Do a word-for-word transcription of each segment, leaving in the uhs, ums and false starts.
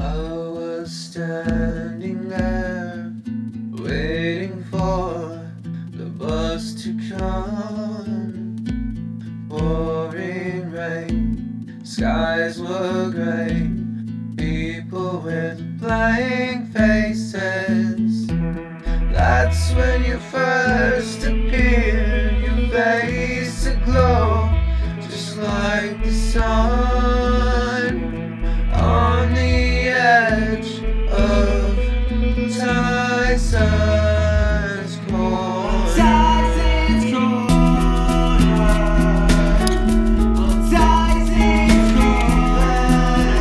I was standing there, waiting for the bus to come. Pouring rain, skies were grey, people with blank faces. That's when you first appeared, your face aglow, just like the sun on the edge of Tyson's Corner. Tyson's Corner. Oh, Tyson's Corner.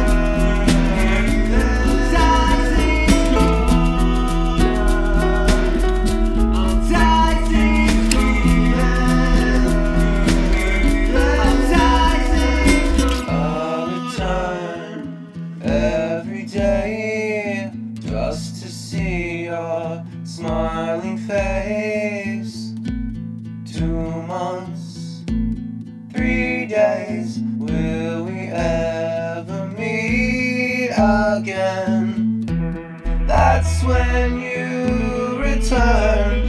Tyson's Corner. Oh, Tyson's Corner. Oh, Tyson's Corner. I'll return every day just to see your smiling face. Two months, three days, will we ever meet again? That's when you return.